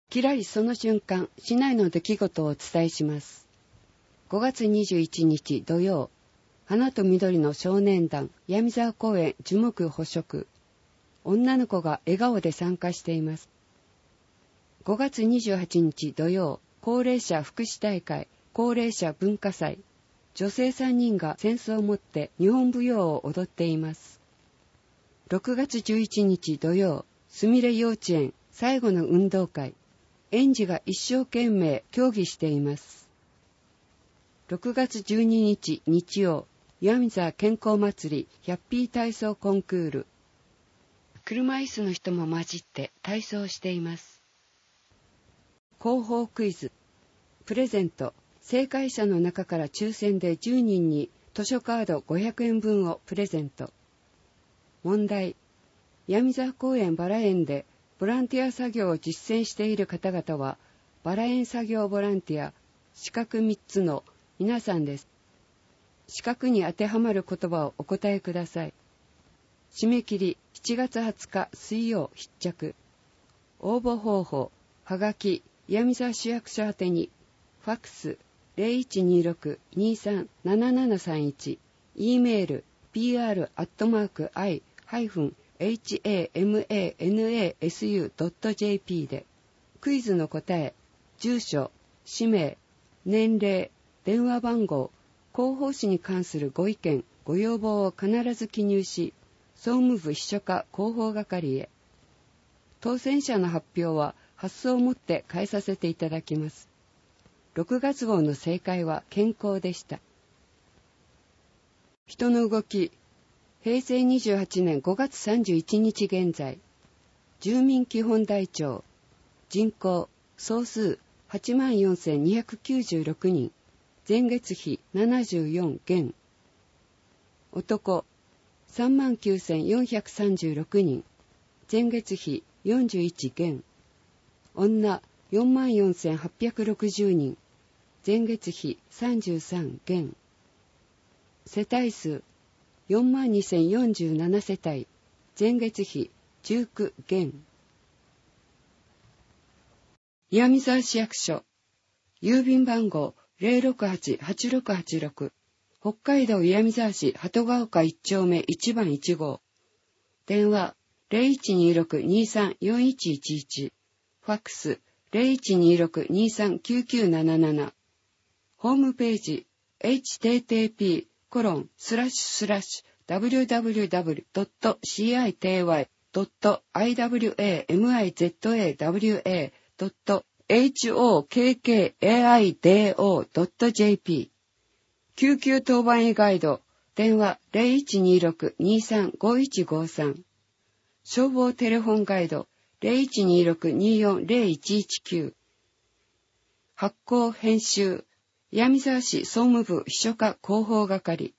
きらりその瞬間、市内の出来事をお伝えします。5月21日土曜、花と緑の少年団、闇沢公園樹木捕食。女の子が笑顔で参加しています。5月28日土曜、高齢者福祉大会、高齢者文化祭。女性3人が扇子を持って日本舞踊を踊っています。6月11日土曜、すみれ幼稚園最後の運動会。園児が一生懸命競技しています。6月12日日曜、闇沢健康祭り100ピー体操コンクール。車椅子の人も混じって体操しています。広報クイズ。プレゼント。正解者の中から抽選で10人に図書カード500円分をプレゼント。問題。闇沢公園バラ園でボランティア作業を実践している方々は、バラ園作業ボランティア、四角3つの皆さんです。四角に当てはまる言葉をお答えください。締め切り7月20日水曜必着。応募方法、はがき、闇沢市役所宛てに、ファックス 0126-237731、E メール pr-i-hamanasu.jp で、クイズの答え、住所、氏名、年齢、電話番号、広報誌に関するご意見、ご要望を必ず記入し、総務部秘書課広報係へ。当選者の発表は発送をもって返させていただきます。6月号の正解は健康でした。人の動き。平成28年5月31日現在。住民基本台帳。人口、総数 84,296 人。前月比74減。男、39,436 人。前月比41減。女、44,860 人。前月比33減。世帯数、42,047 世帯。前月比19減。闇沢市役所。郵便番号 068-8686。北海道闇沢市鳩ヶ丘1丁目1番1号。電話 0126-234111。ファックス 0126-239977。ホームページ http://www.citywa.iwamizo.jp。 救急当番医ガイド。電話 0126-235153。消防テレフォンガイド 0126-240119。発行編集、闇沢市総務部秘書課広報係。